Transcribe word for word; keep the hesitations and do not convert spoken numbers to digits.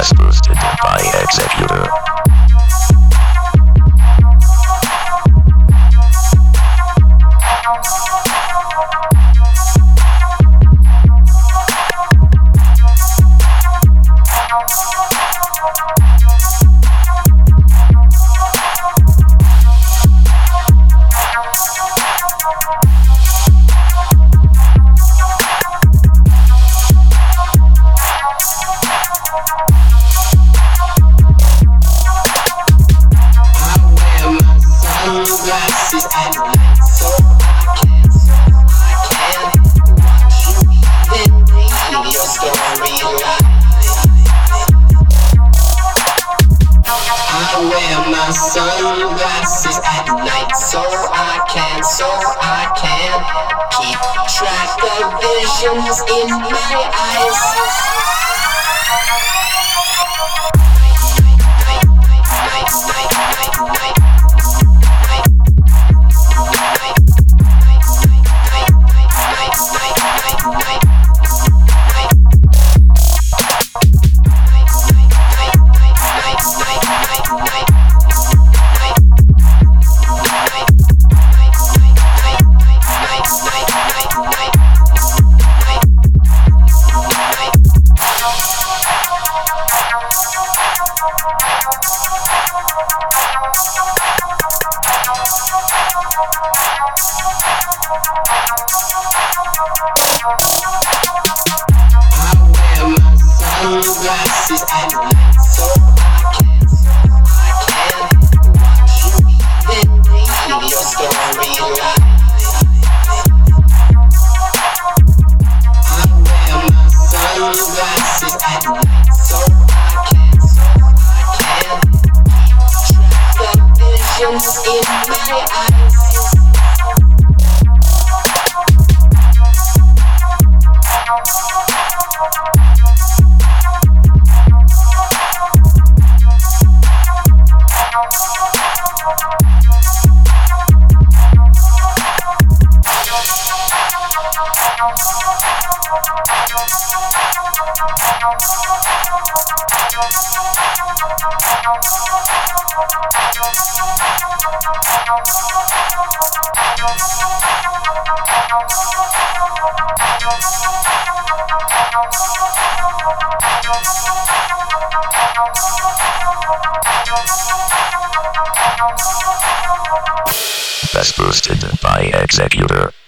Best boosted by Executor. Sunglasses at night, so I can, so I can watch you even read your storyline. I wear my sunglasses at night, so I can, so I can keep track of visions in my eyes. Sunglasses at night, so I can, so I can watch you even read your storyline. I wear my sunglasses at night, so I can, so I can keep track of visions in my eyes. Best boosted by Executor.